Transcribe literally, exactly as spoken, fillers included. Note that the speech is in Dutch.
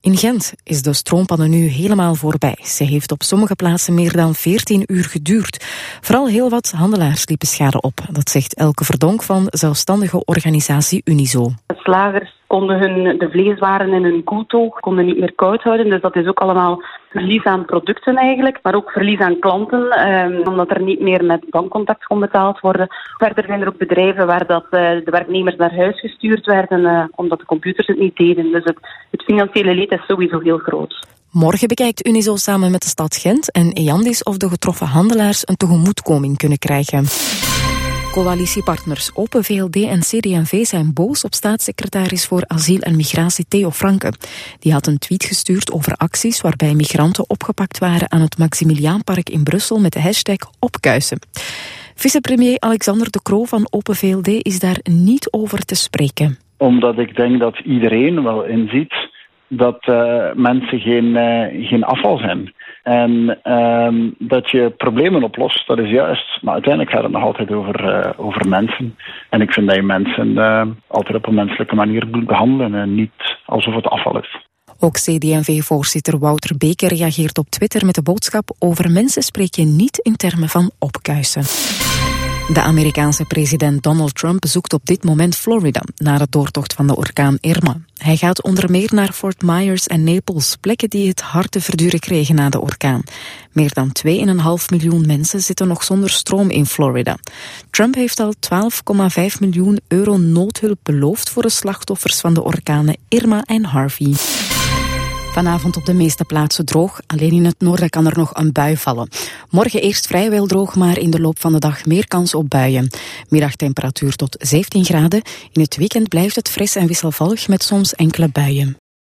In Gent is de stroompanne nu helemaal voorbij. Ze heeft op sommige plaatsen meer dan veertien uur geduurd. Vooral heel wat handelaars liepen schade op. Dat zegt Elke Verdonk van zelfstandige organisatie Unizo. De slagers konden hun, de vleeswaren in hun koeltoog konden niet meer koud houden. Dus dat is ook allemaal verlies aan producten eigenlijk. Maar ook verlies aan klanten, eh, omdat er niet meer met bankcontact kon betaald worden. Verder zijn er ook bedrijven waar dat, eh, de werknemers naar huis gestuurd werden, eh, omdat de computers het niet deden. Dus het, het financiële leed is sowieso heel groot. Morgen bekijkt Unizo samen met de stad Gent en Eandis of de getroffen handelaars een tegemoetkoming kunnen krijgen. Coalitiepartners Open, V L D en C D en V zijn boos op staatssecretaris voor asiel en migratie Theo Franke. Die had een tweet gestuurd over acties waarbij migranten opgepakt waren aan het Maximiliaanpark in Brussel met de hashtag opkuisen. Vicepremier Alexander De Croo van Open V L D is daar niet over te spreken. Omdat ik denk dat iedereen wel inziet dat uh, mensen geen, uh, geen afval zijn. En uh, dat je problemen oplost, dat is juist. Maar uiteindelijk gaat het nog altijd over, uh, over mensen. En ik vind dat je mensen uh, altijd op een menselijke manier moet behandelen en niet alsof het afval is. Ook C D en V-voorzitter Wouter Beke reageert op Twitter met de boodschap: over mensen spreek je niet in termen van opkuisen. De Amerikaanse president Donald Trump bezoekt op dit moment Florida na de doortocht van de orkaan Irma. Hij gaat onder meer naar Fort Myers en Naples, plekken die het hard te verduren kregen na de orkaan. Meer dan twee komma vijf miljoen mensen zitten nog zonder stroom in Florida. Trump heeft al twaalf komma vijf miljoen euro noodhulp beloofd voor de slachtoffers van de orkanen Irma en Harvey. Vanavond op de meeste plaatsen droog. Alleen in het noorden kan er nog een bui vallen. Morgen eerst vrijwel droog, maar in de loop van de dag meer kans op buien. Middagtemperatuur tot zeventien graden. In het weekend blijft het fris en wisselvallig met soms enkele buien.